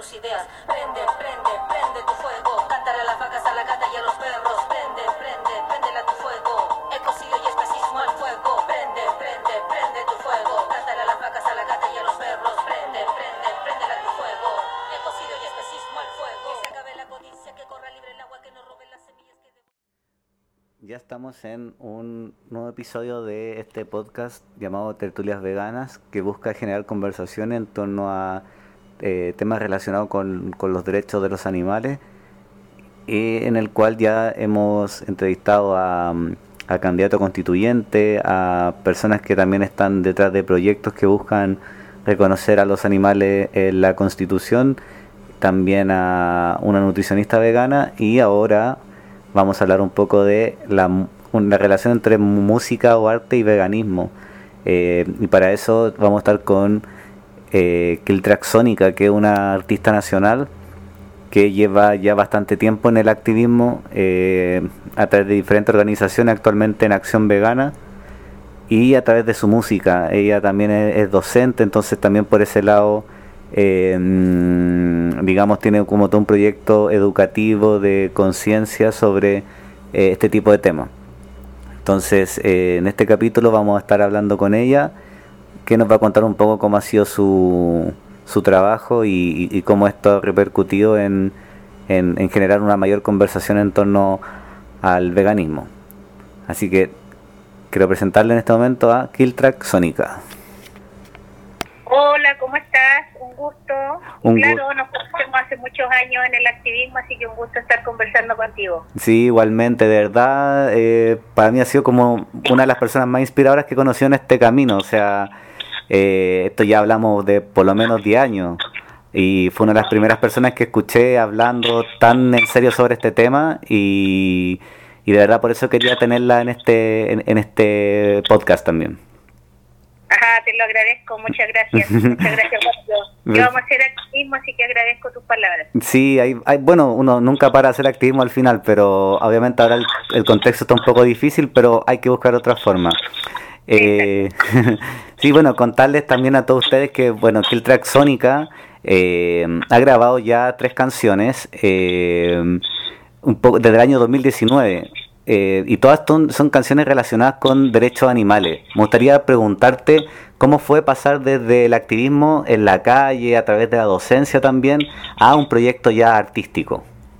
tus ideas. Prende, prende, prende tu fuego. Cántale a las vacas, a la gata y a los perros. Prende, prende, prendela tu fuego. Ecocidio y especismo al fuego. Prende, prende, prende tu fuego. Cántale a las vacas, a la gata y a los perros. Prende, prende, prendela tu fuego. Ecocidio y especismo al fuego. Que se acabe la codicia, que corra libre el agua, que no roben las semillas que... Ya estamos en un nuevo episodio de este podcast llamado Tertulias Veganas, que busca generar conversación en torno a temas relacionados con los derechos de los animales, y en el cual ya hemos entrevistado a candidatos constituyentes, a personas que también están detrás de proyectos que buscan reconocer a los animales en la Constitución, también a una nutricionista vegana, y ahora vamos a hablar un poco de la relación entre música o arte y veganismo. Y para eso vamos a estar con Killtrack Sónica, que es una artista nacional que lleva ya bastante tiempo en el activismo a través de diferentes organizaciones, actualmente en Acción Vegana, y a través de su música. Ella también es docente, entonces también por ese lado digamos tiene como todo un proyecto educativo de conciencia sobre este tipo de temas. Entonces en este capítulo vamos a estar hablando con ella, que nos va a contar un poco cómo ha sido su trabajo y cómo esto ha repercutido en generar una mayor conversación en torno al veganismo. Así que quiero presentarle en este momento a Killtrack Sónica. Hola, ¿cómo estás? Un gusto. Claro, nos conocemos hace muchos años en el activismo, así que un gusto estar conversando contigo. Sí, igualmente, de verdad, para mí ha sido como una de las personas más inspiradoras que he conocido en este camino. O sea, esto ya hablamos de por lo menos 10 años, y fue una de las primeras personas que escuché hablando tan en serio sobre este tema, y de verdad por eso quería tenerla en este podcast también. Ajá, te lo agradezco, muchas gracias. Muchas gracias, Pablo. Yo vamos a hacer activismo, así que agradezco tus palabras. Sí, bueno, uno nunca para hacer activismo al final, pero obviamente ahora el contexto está un poco difícil, pero hay que buscar otra forma. Sí, bueno, contarles también a todos ustedes que, bueno, Killtrack Sónica ha grabado ya 3 canciones un poco desde el año 2019. Y todas son canciones relacionadas con derechos animales. Me gustaría preguntarte cómo fue pasar desde el activismo en la calle, a través de la docencia también, a un proyecto ya artístico.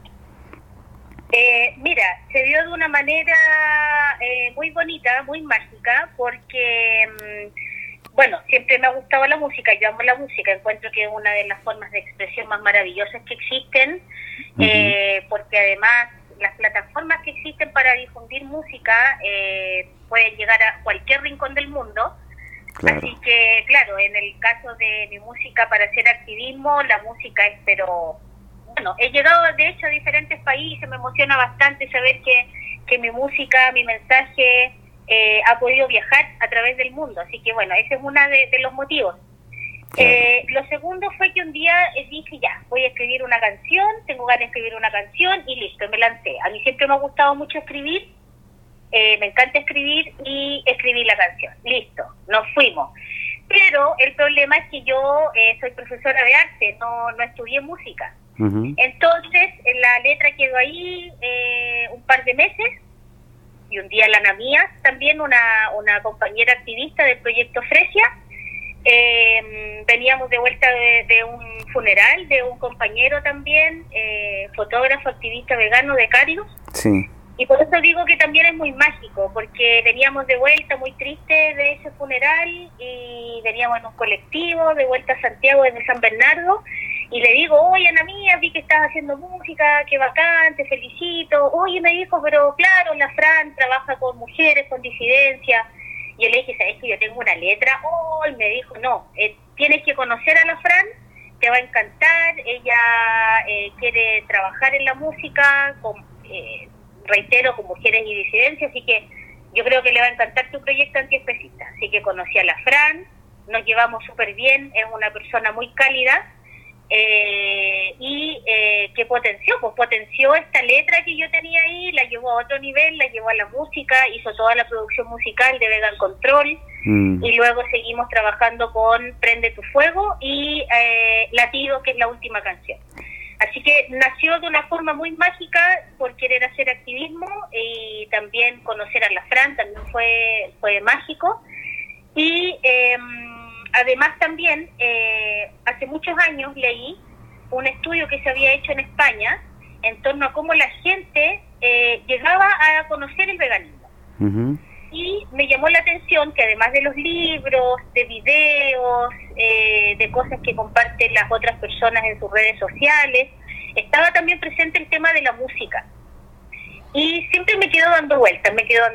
Mira, se dio de una manera muy bonita, muy mágica, porque, bueno, siempre me ha gustado la música, yo amo la música, encuentro que es una de las formas de expresión más maravillosas que existen, porque además las plataformas que existen para difundir música pueden llegar a cualquier rincón del mundo. Claro. Así que, claro, en el caso de mi música para hacer activismo, la música es, pero bueno, he llegado de hecho a diferentes países, me emociona bastante saber que mi música, mi mensaje ha podido viajar a través del mundo, así que bueno, ese es uno de los motivos. Claro. Lo segundo fue que un día dije, ya, voy a escribir una canción, tengo ganas de escribir una canción, y listo, me lancé. A mí siempre me ha gustado mucho escribir, me encanta escribir, y escribí la canción. Listo, nos fuimos. Pero el problema es que yo soy profesora de arte, no estudié música. Entonces, la letra quedó ahí un par de meses, y un día la Ana Mía, también una compañera activista del proyecto Fresia, veníamos de vuelta de un funeral de un compañero también, fotógrafo, activista vegano de Carius. Sí. Y por eso digo que también es muy mágico, porque veníamos de vuelta muy tristes de ese funeral, y veníamos en un colectivo de vuelta a Santiago desde San Bernardo, y le digo, oye, Ana Mía, vi que estás haciendo música, qué bacán, te felicito. Oye, me dijo, pero claro, la Fran trabaja con mujeres con disidencia. Y yo le dije, ¿sabes que yo tengo una letra? Oh, y me dijo, no, tienes que conocer a la Fran, te va a encantar, ella quiere trabajar en la música, reitero, con mujeres y disidencias, así que yo creo que le va a encantar tu proyecto antiespecista. Así que conocí a la Fran, nos llevamos súper bien, es una persona muy cálida, y que potenció esta letra que yo tenía ahí, la llevó a otro nivel, la llevó a la música, hizo toda la producción musical de Vegan Control, y luego seguimos trabajando con Prende tu Fuego y Latido, que es la última canción. Así que nació de una forma muy mágica por querer hacer activismo y también conocer a la Fran, también fue mágico. Y además también hace muchos años leí un estudio que se había hecho en España en torno a cómo la gente llegaba a conocer el veganismo. Uh-huh. Y me llamó la atención que además de los libros, de videos, de cosas que comparten las otras personas en sus redes sociales, estaba también presente el tema de la música. Y siempre me quedo dando vueltas.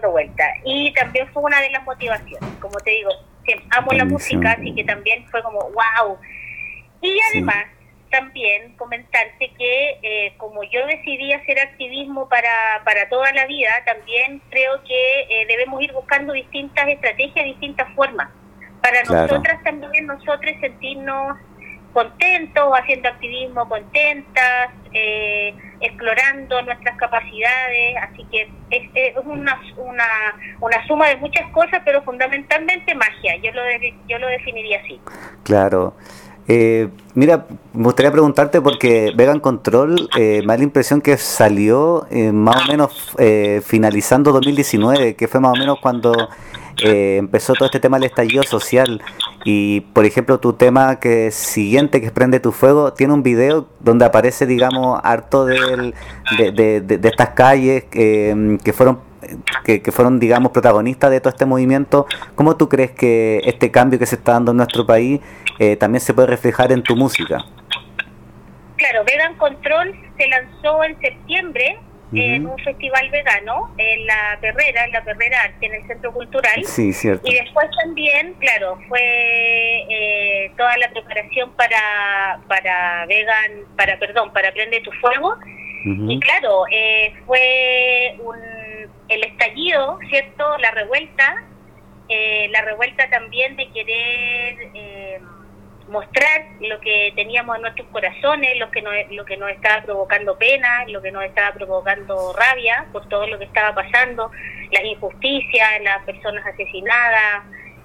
Y también fue una de las motivaciones. Como te digo, amo la música, así que también fue como wow. Y además, también comentarte que como yo decidí hacer activismo para toda la vida, también creo que debemos ir buscando distintas estrategias, distintas formas, para nosotras también, nosotros sentirnos contentos, haciendo activismo contentas, explorando nuestras capacidades. Así que es una suma de muchas cosas, pero fundamentalmente magia. Yo lo definiría así. Claro. Mira, me gustaría preguntarte porque Vegan Control me da la impresión que salió más o menos finalizando 2019, que fue más o menos cuando empezó todo este tema del estallido social. Y por ejemplo tu tema siguiente, que es Prende tu Fuego, tiene un video donde aparece, digamos, harto de estas calles que fueron, digamos, protagonistas de todo este movimiento. ¿Cómo tú crees que este cambio que se está dando en nuestro país también se puede reflejar en tu música? Claro, Vegan Control se lanzó en septiembre en un festival vegano en La Perrera Arte, en el Centro Cultural. Sí, cierto. Y después también, claro, fue toda la preparación para Prende tu Fuego. Y claro, fue el estallido, ¿cierto? La revuelta también de querer mostrar lo que teníamos en nuestros corazones, lo que nos estaba provocando pena, lo que nos estaba provocando rabia por todo lo que estaba pasando, las injusticias, las personas asesinadas,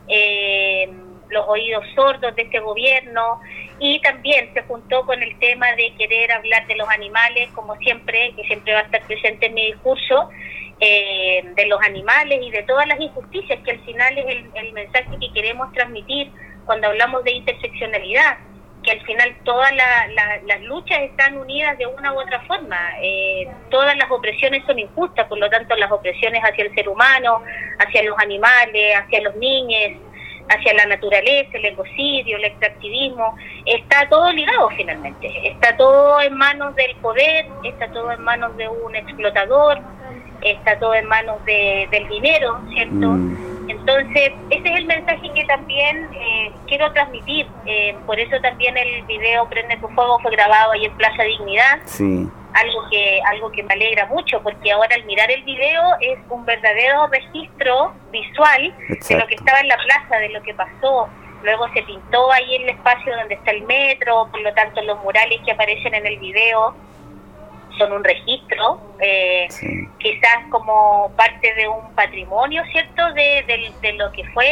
los oídos sordos de este gobierno. Y también se juntó con el tema de querer hablar de los animales, como siempre, que siempre va a estar presente en mi discurso, de los animales y de todas las injusticias, que al final es el mensaje que queremos transmitir cuando hablamos de interseccionalidad, que al final todas las luchas están unidas de una u otra forma. Todas las opresiones son injustas, por lo tanto las opresiones hacia el ser humano, hacia los animales, hacia los niños, hacia la naturaleza, el ecocidio, el extractivismo, está todo ligado finalmente. Está todo en manos del poder, está todo en manos de un explotador, está todo en manos del dinero, ¿cierto? Entonces, ese es el mensaje que también quiero transmitir. Por eso también el video Prende tu Fuego fue grabado ahí en Plaza Dignidad. Sí. Algo que me alegra mucho, porque ahora al mirar el video es un verdadero registro visual. Exacto. De lo que estaba en la plaza, de lo que pasó. Luego se pintó ahí el espacio donde está el metro, por lo tanto los murales que aparecen en el video son un registro, quizás como parte de un patrimonio, ¿cierto?, de lo que fue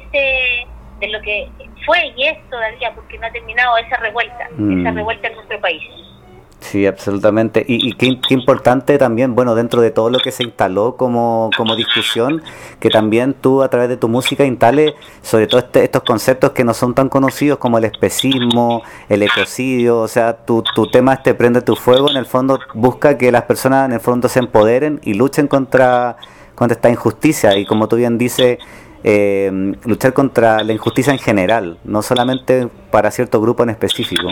de lo que fue y es todavía, porque no ha terminado esa revuelta en nuestro país. Sí, absolutamente. Y qué importante también, bueno, dentro de todo lo que se instaló como discusión, que también tú a través de tu música instales sobre todo estos conceptos que no son tan conocidos, como el especismo, el ecocidio. O sea, tu tema Prende tu Fuego, en el fondo busca que las personas en el fondo se empoderen y luchen contra esta injusticia, y como tú bien dices, luchar contra la injusticia en general, no solamente para cierto grupo en específico.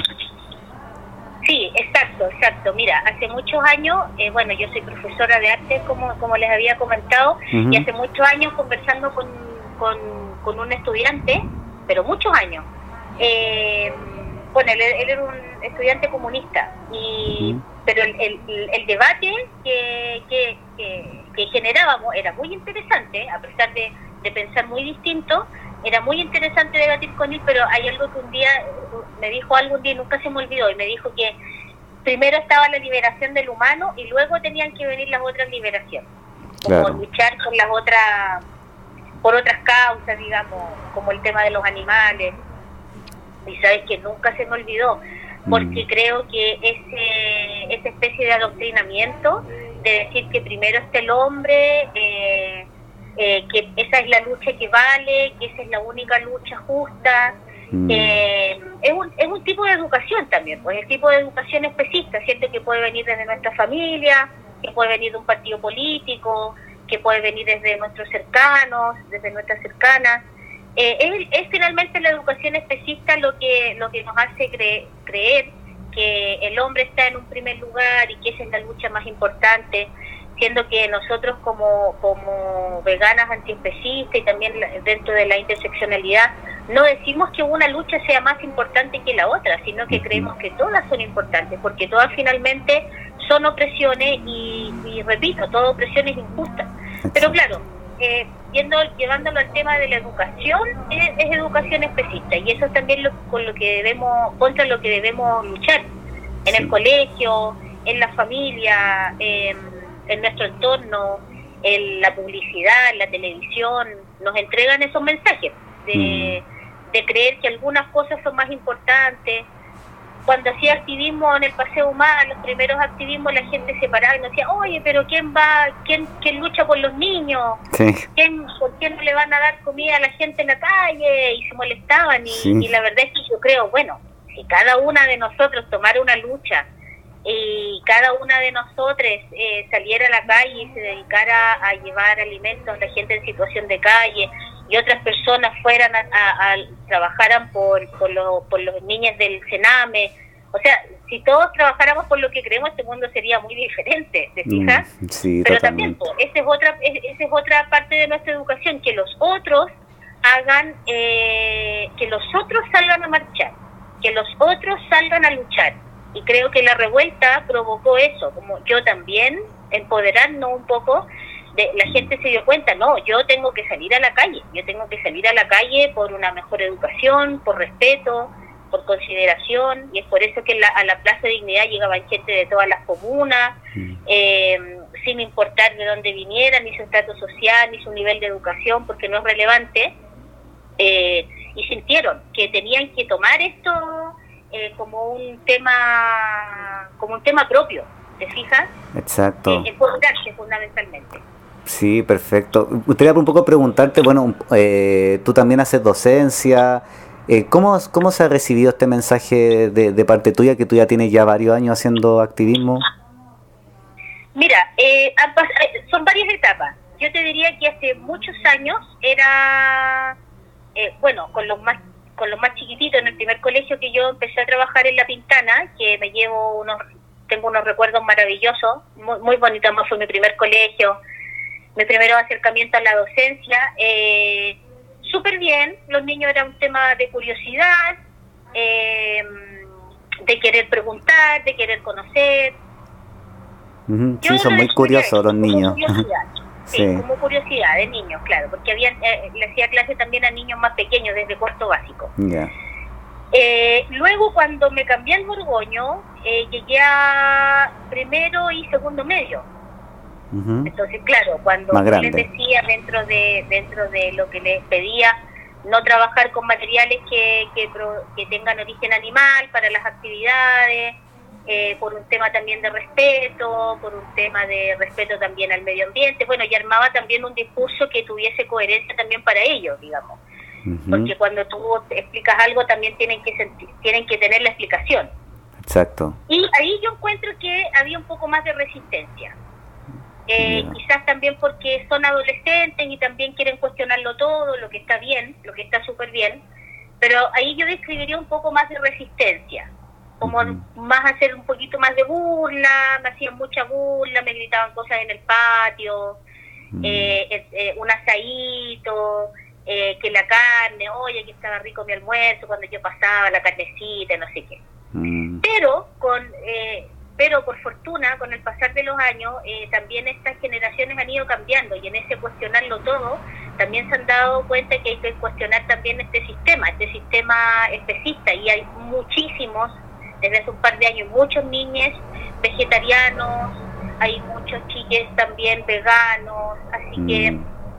Sí, exacto. Mira, hace muchos años, bueno, yo soy profesora de arte, como les había comentado, y hace muchos años conversando con un estudiante, pero muchos años, bueno, él era un estudiante comunista, pero el debate que generábamos era muy interesante, a pesar de pensar muy distinto. Era muy interesante debatir con él, pero hay algo que un día me dijo, y nunca se me olvidó, y me dijo que primero estaba la liberación del humano y luego tenían que venir las otras liberaciones, como luchar con las otras por otras causas, digamos, como el tema de los animales. Y sabes que nunca se me olvidó, porque creo que esa especie de adoctrinamiento de decir que primero está el hombre, que esa es la lucha que vale, que esa es la única lucha justa, es un tipo de educación también, pues el tipo de educación especista, ¿cierto? Que puede venir desde nuestra familia, que puede venir de un partido político, que puede venir desde nuestros cercanos, desde nuestras cercanas. Es finalmente la educación especista lo que nos hace creer que el hombre está en un primer lugar y que esa es la lucha más importante, siendo que nosotros como veganas antiespecistas y también dentro de la interseccionalidad no decimos que una lucha sea más importante que la otra, sino que creemos que todas son importantes, porque todas finalmente son opresiones y repito, toda opresión es injusta. Pero claro, llevándolo al tema de la educación, es educación especista, y eso es también contra lo que debemos luchar en el colegio, en la familia, en nuestro entorno, en la publicidad, en la televisión. Nos entregan esos mensajes de creer que algunas cosas son más importantes. Cuando hacía activismo en el Paseo Humano, los primeros activismos, la gente se paraba y nos decía, oye, pero ¿quién lucha por los niños? Sí. ¿Por qué no le van a dar comida a la gente en la calle? Y se molestaban. Y la verdad es que yo creo, bueno, si cada una de nosotros tomara una lucha y cada una de nosotros saliera a la calle y se dedicara a llevar alimentos a la gente en situación de calle, y otras personas fueran a trabajaran por los niños del Sename, o sea, si todos trabajáramos por lo que creemos, este mundo sería muy diferente, ¿te fijas? Sí, pero totalmente. también esa es otra parte de nuestra educación, que los otros hagan, que los otros salgan a marchar, que los otros salgan a luchar. Y creo que la revuelta provocó eso, como yo también, empoderarnos un poco. La gente se dio cuenta, no, yo tengo que salir a la calle por una mejor educación, por respeto, por consideración, y es por eso que a la Plaza de Dignidad llegaban gente de todas las comunas, sin importar de dónde vinieran, ni su estatus social, ni su nivel de educación, porque no es relevante, y sintieron que tenían que tomar esto como un tema propio, ¿te fijas? Exacto. Empoderarse fundamentalmente. Sí, perfecto. Gustaría un poco preguntarte, bueno, tú también haces docencia, ¿cómo se ha recibido este mensaje de parte tuya, que tú ya tienes ya varios años haciendo activismo? Mira, son varias etapas. Yo te diría que hace muchos años era, con los más chiquititos, en el primer colegio que yo empecé a trabajar en La Pintana, que tengo unos recuerdos maravillosos, muy, muy bonitos. Además fue mi primer colegio, mi primer acercamiento a la docencia, súper bien. Los niños eran un tema de curiosidad, de querer preguntar, de querer conocer. Sí, son muy curiosos los niños. Sí, como curiosidad de niños, claro, porque le hacía clase también a niños más pequeños, desde cuarto básico. Yeah. Luego, cuando me cambié al Borgoño, llegué a primero y segundo medio. Entonces, claro, cuando les decía dentro de lo que les pedía, no trabajar con materiales que tengan origen animal para las actividades, por un tema también de respeto, por un tema de respeto también al medio ambiente, bueno, y armaba también un discurso que tuviese coherencia también para ellos, digamos, porque cuando tú explicas algo también tienen que tener la explicación. Exacto. Y ahí yo encuentro que había un poco más de resistencia. Quizás también porque son adolescentes y también quieren cuestionarlo todo, lo que está bien, lo que está súper bien, pero ahí yo describiría un poco más de resistencia, como más hacer un poquito más de burla, me hacían mucha burla, me gritaban cosas en el patio, un asadito, que la carne, oye, que estaba rico mi almuerzo cuando yo pasaba, la carnecita, no sé qué. Pero por fortuna, con el pasar de los años, también estas generaciones han ido cambiando, y en ese cuestionarlo todo, también se han dado cuenta que hay que cuestionar también este sistema especista, y hay muchísimos, desde hace un par de años, muchos niños vegetarianos, hay muchos chiques también veganos, así que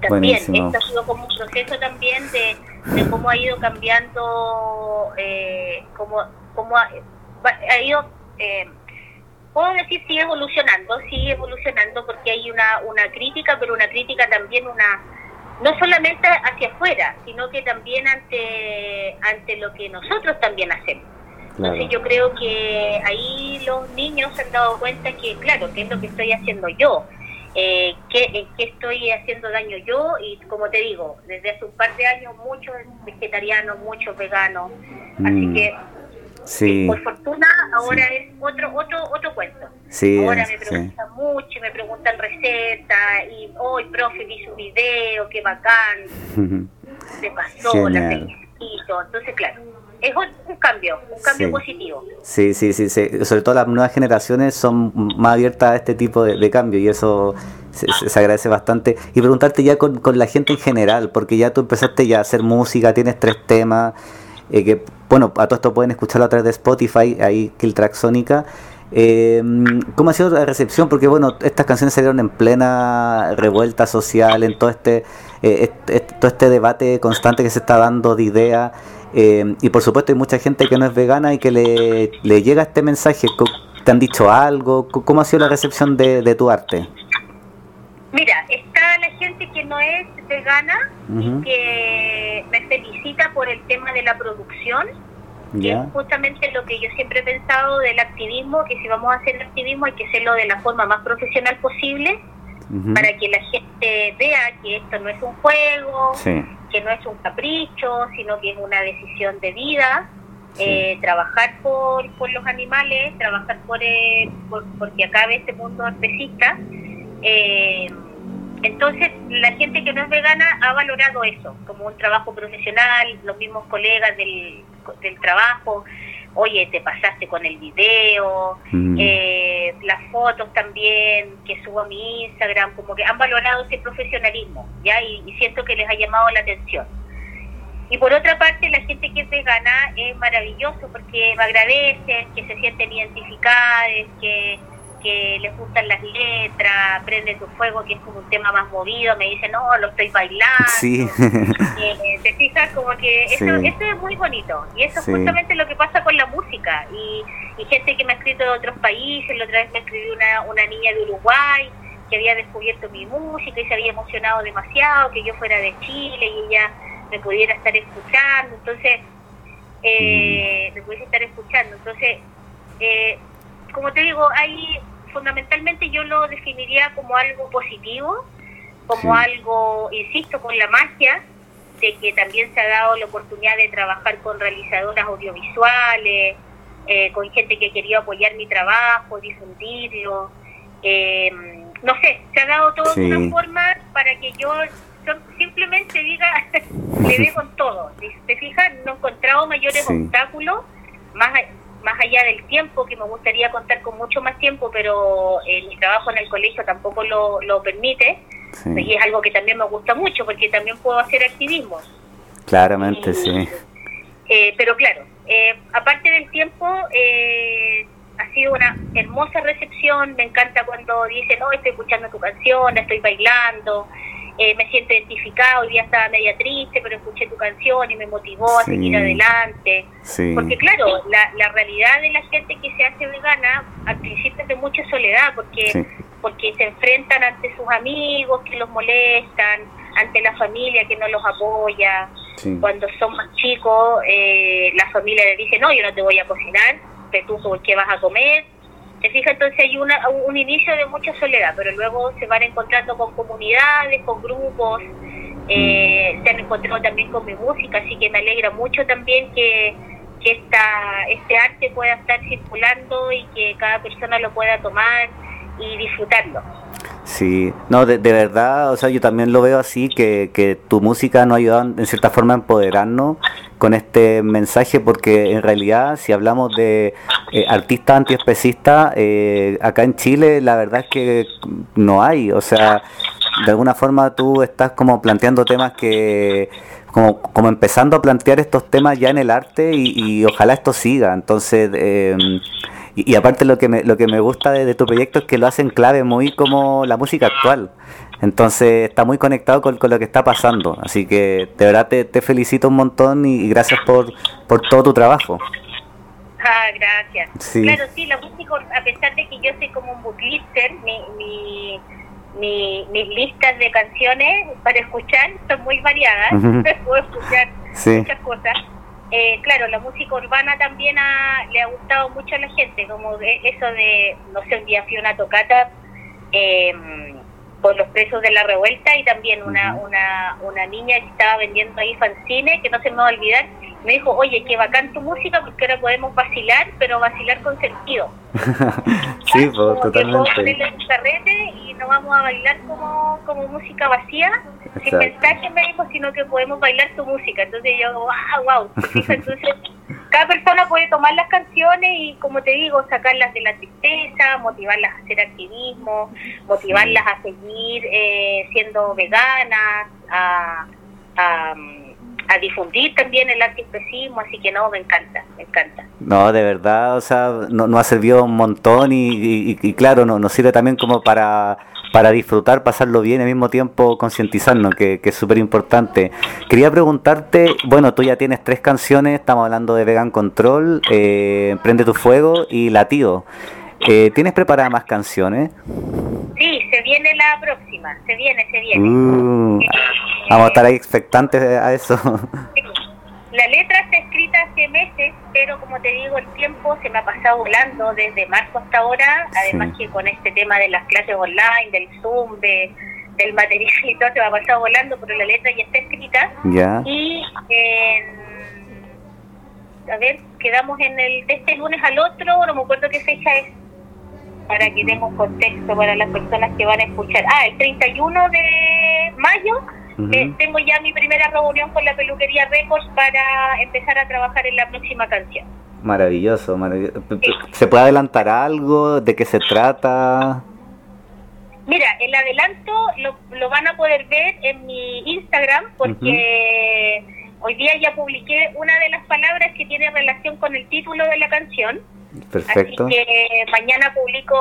también. Buenísimo. Esto ha sido como un proceso también de cómo ha ido cambiando, cómo ha ido, puedo decir, sigue evolucionando porque hay una crítica, pero una crítica también no solamente hacia afuera, sino que también ante lo que nosotros también hacemos. Claro. Entonces yo creo que ahí los niños se han dado cuenta que, claro, qué es lo que estoy haciendo yo, en qué estoy haciendo daño yo, y como te digo, desde hace un par de años muchos vegetarianos, muchos veganos, así que Sí. por fortuna ahora es otro cuento. Sí, Ahora me preguntan mucho, me preguntan recetas, y hoy, profe, vi su video, qué bacán, se pasó, la Genial. felicito. Entonces, claro, es un cambio Sí. positivo. Sí. Sobre todo las nuevas generaciones son más abiertas a este tipo de cambio, y eso se agradece bastante. Y preguntarte ya con la gente en general, porque ya tú empezaste ya a hacer música, tienes 3 temas, que bueno, a todo esto pueden escucharlo a través de Spotify, ahí Kill Track Sónica. ¿Cómo ha sido la recepción? Porque bueno, estas canciones salieron en plena revuelta social, en todo todo este debate constante que se está dando de ideas, y por supuesto hay mucha gente que no es vegana y que le llega este mensaje. ¿Te han dicho algo? ¿Cómo ha sido la recepción de tu arte? Mira, está la gente que no es vegana Ujú. y que me felicita por el tema de la producción, que ¿Ya? es justamente lo que yo siempre he pensado del activismo, que si vamos a hacer activismo hay que hacerlo de la forma más profesional posible, Ujú. para que la gente vea que esto no es un juego, Sí. que no es un capricho, sino que es una decisión de vida. Sí. Trabajar por los animales, trabajar porque acabe este mundo especista. Entonces la gente que no es vegana ha valorado eso como un trabajo profesional, los mismos colegas del trabajo. Oye, te pasaste con el video, las fotos también que subo a mi Instagram, como que han valorado ese profesionalismo, ¿ya? Y siento que les ha llamado la atención. Y por otra parte, la gente que es vegana es maravilloso porque me agradecen, que se sienten identificadas, que les gustan las letras, Prende tu fuego, que es como un tema más movido, me dicen, no, lo estoy bailando. Sí. Te fijas, como que eso es muy bonito, y eso es justamente lo que pasa con la música, y gente que me ha escrito de otros países. La otra vez me escribió una niña de Uruguay que había descubierto mi música y se había emocionado demasiado que yo fuera de Chile y ella me pudiera estar escuchando, entonces como te digo, ahí fundamentalmente yo lo definiría como algo positivo, como algo, insisto, con la magia de que también se ha dado la oportunidad de trabajar con realizadoras audiovisuales, con gente que quería apoyar mi trabajo, difundirlo, no sé, se ha dado todo de una forma para que yo simplemente diga, le dé con todo. ¿Te fijas? No he encontrado mayores obstáculos, más allá del tiempo, que me gustaría contar con mucho más tiempo, pero mi trabajo en el colegio tampoco lo permite, y es algo que también me gusta mucho, porque también puedo hacer activismo. Claramente, sí. Pero claro, aparte del tiempo, ha sido una hermosa recepción. Me encanta cuando dicen, no, estoy escuchando tu canción, estoy bailando, me siento identificado. Hoy día estaba media triste, pero escuché tu canción y me motivó a seguir adelante. Porque claro, la realidad de la gente que se hace vegana al principio es de mucha soledad, porque se enfrentan ante sus amigos que los molestan, ante la familia que no los apoya. Cuando son más chicos, la familia les dice, no, yo no te voy a cocinar, pero tú por qué vas a comer. ¿Te fijas? Entonces hay un inicio de mucha soledad, pero luego se van encontrando con comunidades, con grupos, se han encontrado también con mi música, así que me alegra mucho también que este arte pueda estar circulando y que cada persona lo pueda tomar y disfrutarlo. Sí, no, de verdad, o sea, yo también lo veo así, que tu música nos ha ayudado en cierta forma a empoderarnos con este mensaje, porque en realidad si hablamos de artistas antiespecistas, acá en Chile la verdad es que no hay, o sea, de alguna forma tú estás como planteando temas que, como empezando a plantear estos temas ya en el arte, y ojalá esto siga. Entonces, y aparte lo que me gusta de tu proyecto es que lo hacen clave muy como la música actual. Entonces está muy conectado con lo que está pasando. Así que de verdad te felicito un montón y gracias por todo tu trabajo. Ah, gracias. Sí. Claro, sí, la música, a pesar de que yo soy como un booklister, mis listas de canciones para escuchar son muy variadas. Puedo escuchar muchas cosas. Claro, la música urbana también le ha gustado mucho a la gente, como eso de, no sé, un día fui a una tocata por los presos de la revuelta y también una niña que estaba vendiendo ahí fanzines, que no se me va a olvidar, me dijo, oye, qué bacán tu música porque ahora podemos vacilar, pero vacilar con sentido. Sí, pues, totalmente. Que puedo ponerle un carrete y no vamos a bailar como música vacía, sin mensaje, me dijo, sino que podemos bailar tu música. Entonces yo, wow. Entonces, cada persona puede tomar las canciones y, como te digo, sacarlas de la tristeza, motivarlas a hacer activismo, motivarlas a seguir siendo veganas, a difundir también el antiespecismo, así que no, me encanta. No, de verdad, o sea, nos ha servido un montón y claro, nos sirve también como para disfrutar, pasarlo bien y al mismo tiempo concientizarnos, que es súper importante. Quería preguntarte, bueno, tú ya tienes 3 canciones, estamos hablando de Vegan Control, Prende tu Fuego y Latido. ¿Tienes preparadas más canciones? Sí, se viene la próxima, se viene. Vamos a estar ahí expectantes a eso. La letra está escrita hace meses, pero como te digo, el tiempo se me ha pasado volando desde marzo hasta ahora, además que con este tema de las clases online, del Zoom, del material y todo, se me ha pasado volando, pero la letra ya está escrita. Ya. Y, a ver, quedamos de este lunes al otro, no me acuerdo qué fecha es, para que demos contexto para las personas que van a escuchar. El 31 de mayo. Tengo ya mi primera reunión con la Peluquería Records para empezar a trabajar en la próxima canción. Maravilloso. Sí. ¿Se puede adelantar algo? ¿De qué se trata? Mira, el adelanto lo van a poder ver en mi Instagram porque hoy día ya publiqué una de las palabras que tiene relación con el título de la canción. Perfecto. Así que mañana publico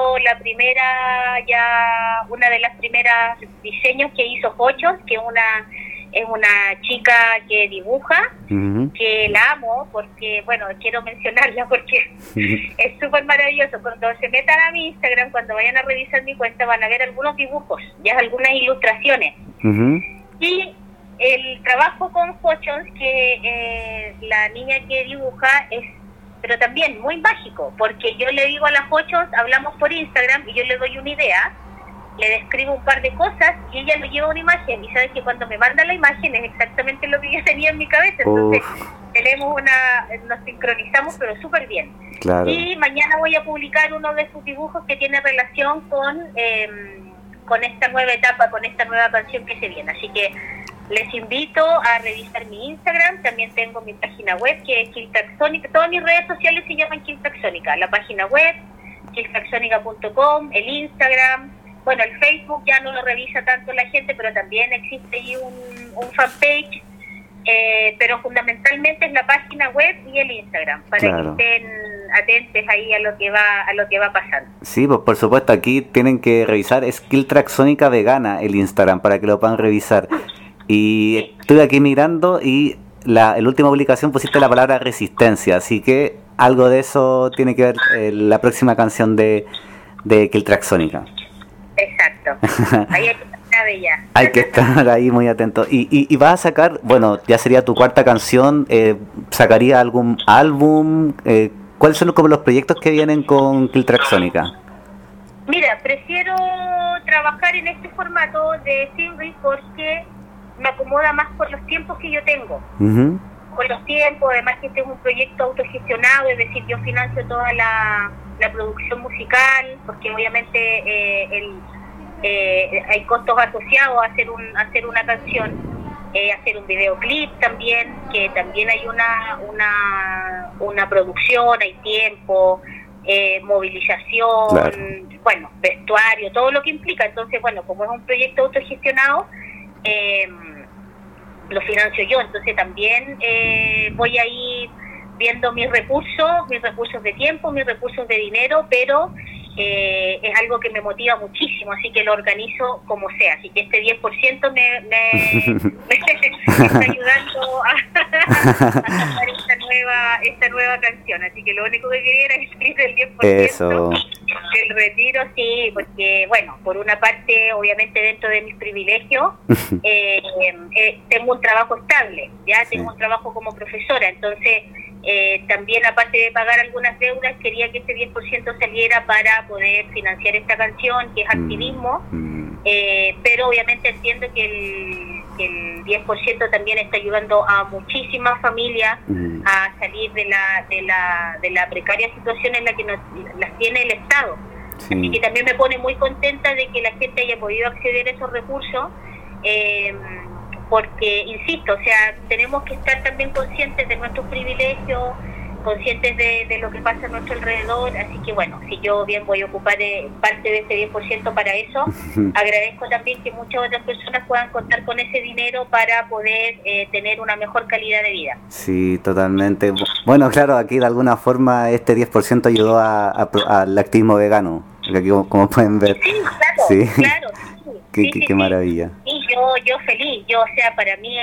una de las primeras diseños que hizo Pochos, que es una chica que dibuja, que la amo porque, bueno, quiero mencionarla porque es súper maravilloso. Cuando se metan a mi Instagram, cuando vayan a revisar mi cuenta, van a ver algunos dibujos, ya algunas ilustraciones. Y el trabajo con Pochos, que la niña que dibuja pero también muy mágico, porque yo le digo a las Pochos, hablamos por Instagram y yo le doy una idea, le describo un par de cosas y ella me lleva una imagen, y sabes que cuando me manda la imagen es exactamente lo que yo tenía en mi cabeza. Entonces nos sincronizamos pero súper bien. Claro. Y mañana voy a publicar uno de sus dibujos que tiene relación con esta nueva etapa, con esta nueva canción que se viene, así que les invito a revisar mi Instagram. También tengo mi página web, que es Killtraxónica. Todas mis redes sociales se llaman Killtraxónica. La página web, killtraxónica.com, el Instagram. Bueno, el Facebook ya no lo revisa tanto la gente, pero también existe ahí un fanpage. Pero fundamentalmente es la página web y el Instagram, para que estén atentos ahí a lo que va pasando. Sí, pues por supuesto, aquí tienen que revisar. Es Killtraxónica Vegana el Instagram, para que lo puedan revisar. Y estuve aquí mirando y en la última publicación pusiste la palabra resistencia, así que algo de eso tiene que ver la próxima canción de Killtraxónica. Exacto, ahí hay que estar bella. Hay que estar ahí muy atento. Y vas a sacar, bueno, ya sería tu 4ª canción, ¿sacaría algún álbum? ¿Cuáles son como los proyectos que vienen con Killtraxónica? Mira, prefiero trabajar en este formato de single porque me acomoda más por los tiempos que yo tengo. Con los tiempos, además que este es un proyecto autogestionado, es decir, yo financio toda la producción musical, porque obviamente hay costos asociados a hacer una canción, hacer un videoclip también, que también hay una producción, hay tiempo, movilización, claro. Bueno, vestuario, todo lo que implica. Entonces, bueno, como es un proyecto autogestionado, lo financio yo, entonces también voy a ir viendo mis recursos de tiempo, mis recursos de dinero, pero es algo que me motiva muchísimo, así que lo organizo como sea. Así que este 10% me está ayudando a sacar esta nueva canción. Así que lo único que quería era escribir el 10% Eso. del retiro, sí, porque, bueno, por una parte, obviamente dentro de mis privilegios, tengo un trabajo estable, ya tengo un trabajo como profesora, entonces también aparte de pagar algunas deudas, quería que ese 10% saliera para poder financiar esta canción, que es activismo, pero obviamente entiendo que el 10% también está ayudando a muchísimas familias a salir de la precaria situación en la que las tiene el Estado. Sí. Así que también me pone muy contenta de que la gente haya podido acceder a esos recursos, porque, insisto, o sea, tenemos que estar también conscientes de nuestros privilegios, conscientes de lo que pasa a nuestro alrededor, así que bueno, si yo bien voy a ocupar parte de ese 10% para eso, agradezco también que muchas otras personas puedan contar con ese dinero para poder tener una mejor calidad de vida. Sí, totalmente. Bueno, claro, aquí de alguna forma este 10% ayudó al activismo vegano, aquí como pueden ver. Sí, claro, Sí. claro. Qué maravilla. Sí, yo feliz, o sea, para mí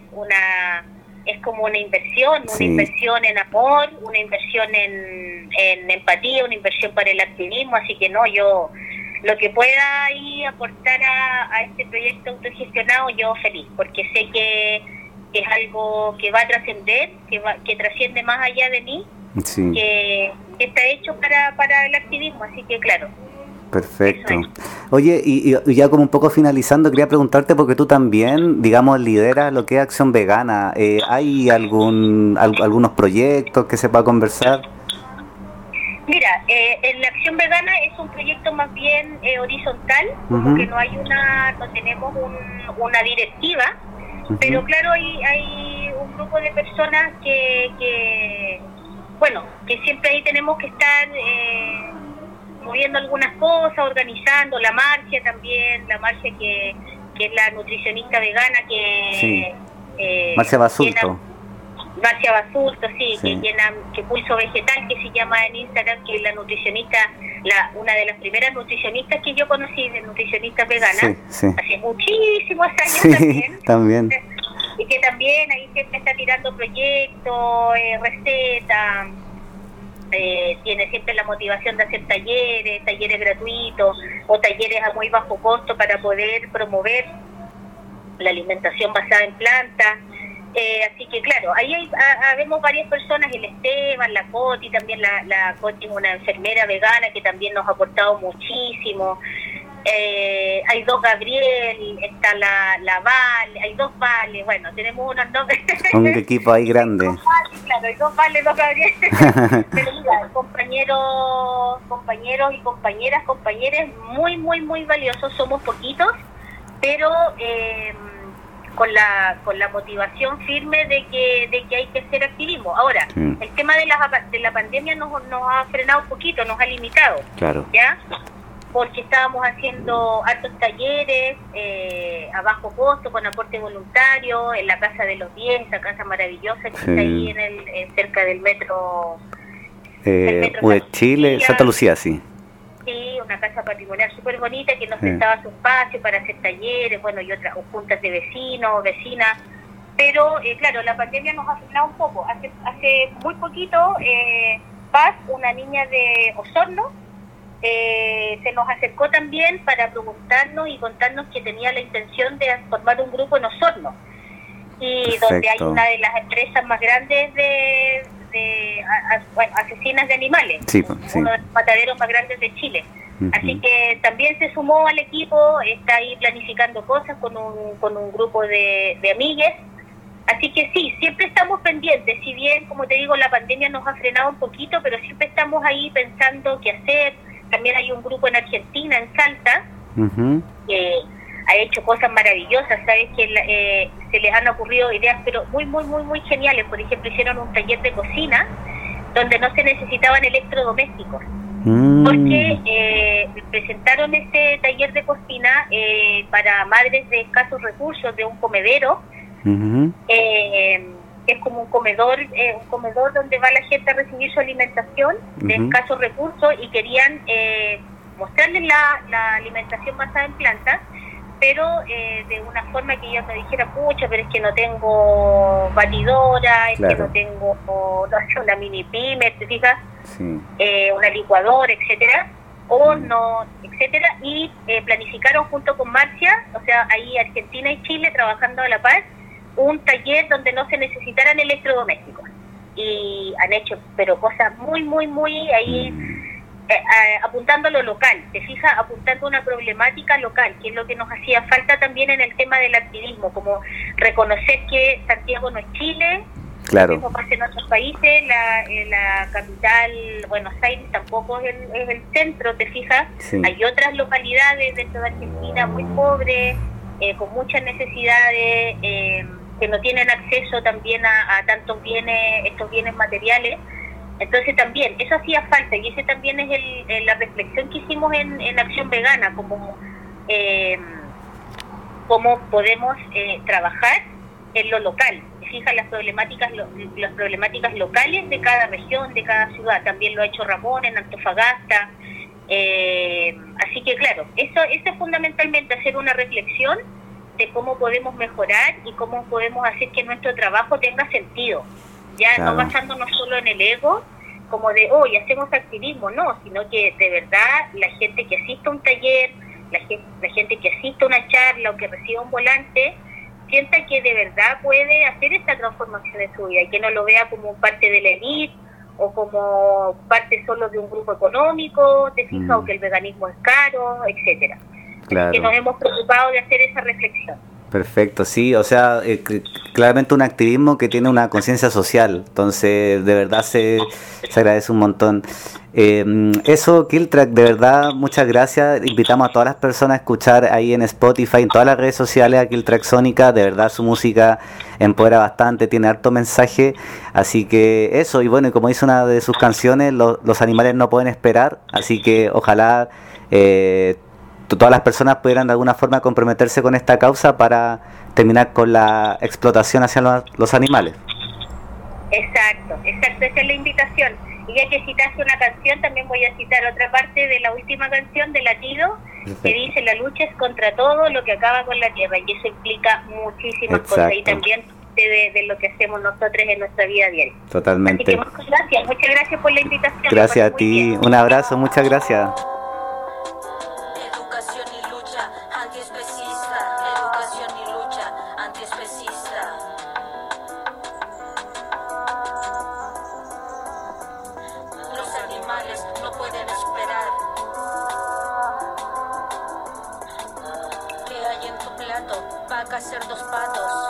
es como una inversión en amor, una inversión en empatía, una inversión para el activismo, así que no, yo lo que pueda ahí aportar a este proyecto autogestionado, yo feliz, porque sé que es algo que va a trascender, que trasciende más allá de mí, que está hecho para el activismo, así que claro. Perfecto. Oye, y ya como un poco finalizando, quería preguntarte, porque tú también, digamos, lideras lo que es Acción Vegana. ¿Hay algunos proyectos que se pueda conversar? Mira, en la Acción Vegana es un proyecto más bien horizontal, como que no tenemos una directiva, pero claro, hay un grupo de personas que siempre ahí tenemos que estar moviendo algunas cosas, organizando la marcha también, que es la nutricionista vegana Marcia Basulto. Marcia Basulto, que Pulso Vegetal, que se llama en Instagram, que es la nutricionista, una de las primeras nutricionistas que yo conocí, de nutricionistas veganas, hace muchísimos años también. Y que también ahí siempre está tirando proyectos, recetas, tiene siempre la motivación de hacer talleres gratuitos o talleres a muy bajo costo para poder promover la alimentación basada en plantas. Así que claro, ahí vemos varias personas, el Esteban, la Coti, también la Coti es una enfermera vegana que también nos ha aportado muchísimo. Hay dos Gabriel, está la Vale, hay dos Vale, bueno, tenemos unos nombres. Un equipo ahí grande. Hay dos Vale, dos Gabriel. Pero mira, compañeros y compañeras muy, muy, muy valiosos, somos poquitos, pero con la motivación firme de que hay que hacer activismo. Ahora, el tema de la pandemia nos ha frenado un poquito, nos ha limitado. Claro. ¿Ya? Porque estábamos haciendo hartos talleres a bajo costo, con aporte voluntario, en la Casa de los 10, esa casa maravillosa que está ahí cerca del metro. De Chile, Santa Lucía, sí. Sí, una casa patrimonial súper bonita que nos prestaba su espacio para hacer talleres, y otras juntas de vecinos, vecinas. Pero, claro, la pandemia nos ha frenado un poco. Hace muy poquito, Paz, una niña de Osorno, se nos acercó también para preguntarnos y contarnos que tenía la intención de formar un grupo en Osorno, y perfecto, donde hay una de las empresas más grandes de asesinas de animales, uno de los mataderos más grandes de Chile. Así que también se sumó al equipo, está ahí planificando cosas con un grupo de amigues. Así que sí, siempre estamos pendientes, si bien, como te digo, la pandemia nos ha frenado un poquito, pero siempre estamos ahí pensando qué hacer. También hay un grupo en Argentina, en Salta, que ha hecho cosas maravillosas, sabes que se les han ocurrido ideas pero muy, muy, muy, muy geniales. Por ejemplo, hicieron un taller de cocina donde no se necesitaban electrodomésticos, porque presentaron ese taller de cocina para madres de escasos recursos, de un comedero, que es como un comedor donde va la gente a recibir su alimentación de escasos recursos, y querían mostrarles la alimentación basada en plantas, pero de una forma que ellos me dijeran, pucha, pero es que no tengo batidora, es que no tengo una mini pyme, ¿te fijas? Sí. Una licuadora, etcétera, o no, etcétera, y planificaron junto con Marcia, o sea, ahí Argentina y Chile trabajando a la par, un taller donde no se necesitaran electrodomésticos, y han hecho pero cosas muy ahí, apuntando a lo local, te fijas, apuntando a una problemática local, que es lo que nos hacía falta también en el tema del activismo, como reconocer que Santiago no es Chile. Claro. Como pasa en otros países, la capital, Buenos Aires, tampoco es el centro, ¿te fijas? Sí. Hay otras localidades dentro de Argentina muy pobres, con muchas necesidades, que no tienen acceso también a tantos bienes, estos bienes materiales. Entonces también, eso hacía falta, y ese también es la reflexión que hicimos en Acción Vegana, como cómo podemos trabajar en lo local. Fija las problemáticas locales de cada región, de cada ciudad. También lo ha hecho Ramón en Antofagasta. Así que claro, eso es fundamentalmente hacer una reflexión de cómo podemos mejorar y cómo podemos hacer que nuestro trabajo tenga sentido. Ya no basándonos solo en el ego, como de hoy hacemos activismo, no, sino que de verdad la gente que asista a un taller, la gente que asista a una charla o que reciba un volante, sienta que de verdad puede hacer esta transformación en su vida y que no lo vea como parte de la élite o como parte solo de un grupo económico, te fijas, o que el veganismo es caro, etcétera. Claro. Que nos hemos preocupado de hacer esa reflexión. Perfecto, sí, o sea, claramente un activismo que tiene una conciencia social, entonces de verdad se agradece un montón. Eso, Killtrack, de verdad, muchas gracias. Invitamos a todas las personas a escuchar ahí en Spotify, en todas las redes sociales a Killtrack Sónica. De verdad su música empodera bastante, tiene harto mensaje, así que eso. Y bueno, y como dice una de sus canciones, los animales no pueden esperar, así que ojalá todas las personas pudieran de alguna forma comprometerse con esta causa para terminar con la explotación hacia los animales. Exacto, esa es la invitación. Y ya que citaste una canción, también voy a citar otra parte de la última canción de Latido, que dice: la lucha es contra todo lo que acaba con la tierra, y eso implica muchísimas cosas, y también de lo que hacemos nosotros en nuestra vida diaria. Totalmente. Así que muchas gracias por la invitación. Gracias a ti, bien. Un abrazo, muchas gracias. Educación y lucha antiespecista, educación y lucha antiespecista. Los animales no pueden esperar. ¿Qué hay en tu plato? Vacas, cerdos, patos.